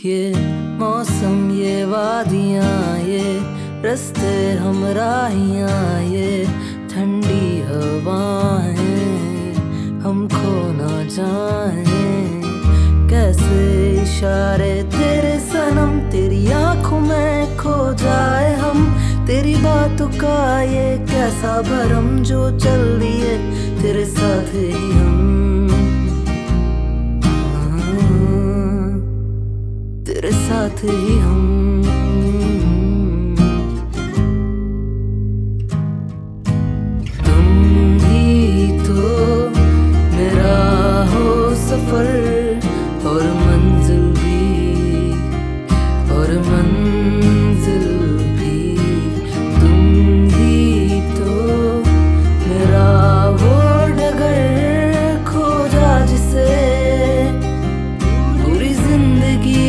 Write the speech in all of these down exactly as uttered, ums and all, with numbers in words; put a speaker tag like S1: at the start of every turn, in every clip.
S1: ये मौसम, ये वादियाँ, ये रास्ते हमराहियाँ, ये ठंडी हवाएं हमको ना जाए। कैसे इशारे तेरे सनम, तेरी आंखों में खो जाए हम। तेरी बातों का ये कैसा भरम जो चल दिए तेरे साथ ही हम। तेरे साथ ही हम। तुम ही तो मेरा हो सफर और मंजिल भी, और मंजिल भी। तुम ही तो मेरा वो डगर खो जा जिसे पूरी जिंदगी।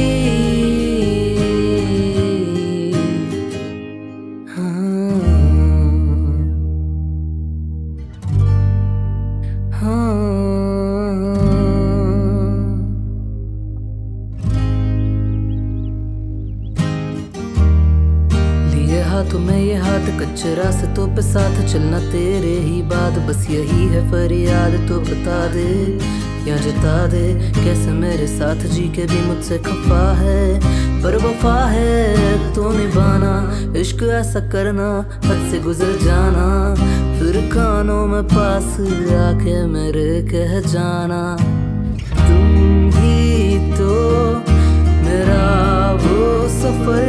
S1: हाथों में ये हाथ कच्चे रास्तों पे साथ चलना तेरे ही बाद, बस यही है फरियाद। तो बता दे या जता दे कैसे मेरे साथ जी के भी मुझसे खफा है। पर वफा है तो निभाना, इश्क ऐसा करना हद से गुजर जाना। फिर कानों में पास आके मेरे कह जाना। तुम ही तो मेरा वो सफर